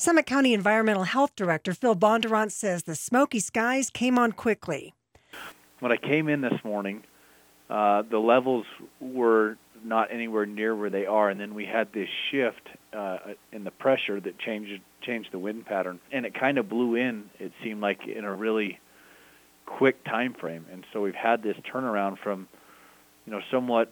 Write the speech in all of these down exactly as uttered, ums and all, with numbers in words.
Summit County Environmental Health Director Phil Bondurant says the smoky skies came on quickly. When I came in this morning, uh, the levels were not anywhere near where they are, and then we had this shift uh, in the pressure that changed changed the wind pattern, and it kind of blew in, it seemed like, in a really quick time frame. And so we've had this turnaround from, you know, somewhat,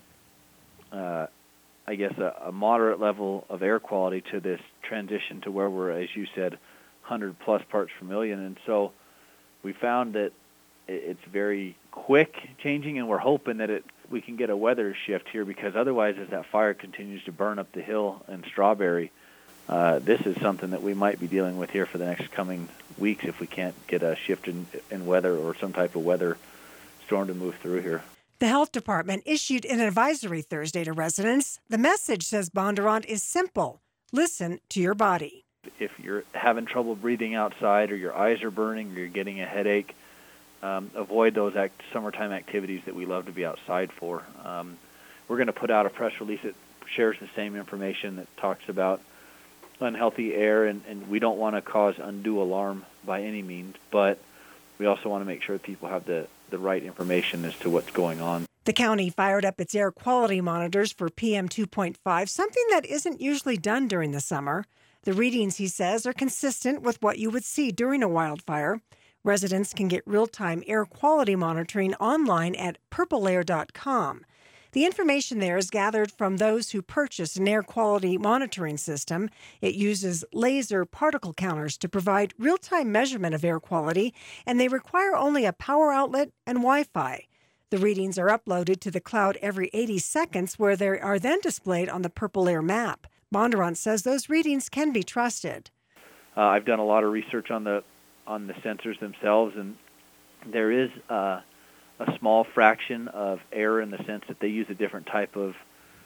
uh, I guess, a, a moderate level of air quality to this transition to where we're, as you said, one hundred plus parts per million. And so we found that it's very quick changing, and we're hoping that it we can get a weather shift here, because otherwise, as that fire continues to burn up the hill in Strawberry, uh, this is something that we might be dealing with here for the next coming weeks if we can't get a shift in, in weather or some type of weather storm to move through here. The health department issued an advisory Thursday to residents. The message, says Bondurant, is simple. Listen to your body. If you're having trouble breathing outside, or your eyes are burning, or you're getting a headache, um, avoid those act- summertime activities that we love to be outside for. Um, we're going to put out a press release that shares the same information that talks about unhealthy air, and, and we don't want to cause undue alarm by any means, but we also want to make sure that people have the, the right information as to what's going on. The county fired up its air quality monitors for P M two point five, something that isn't usually done during the summer. The readings, he says, are consistent with what you would see during a wildfire. Residents can get real-time air quality monitoring online at purple air dot com. The information there is gathered from those who purchase an air quality monitoring system. It uses laser particle counters to provide real-time measurement of air quality, and they require only a power outlet and Wi-Fi. The readings are uploaded to the cloud every eighty seconds, where they are then displayed on the Purple Air map. Bondurant says those readings can be trusted. Uh, I've done a lot of research on the on the sensors themselves, and there is uh, a small fraction of error in the sense that they use a different type of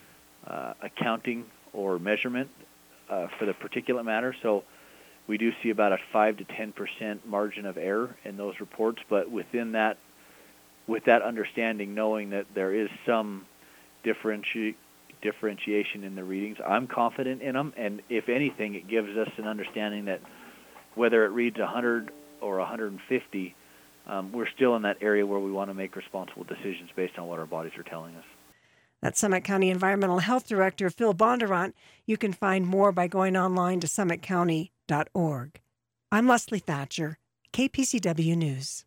uh, accounting or measurement uh, for the particulate matter. So we do see about a five to ten percent margin of error in those reports, but within that, with that understanding, knowing that there is some differenti- differentiation in the readings, I'm confident in them, and if anything, it gives us an understanding that whether it reads one hundred or one hundred fifty, um, we're still in that area where we want to make responsible decisions based on what our bodies are telling us. That's Summit County Environmental Health Director Phil Bondurant. You can find more by going online to summit county dot org. I'm Leslie Thatcher, K P C W News.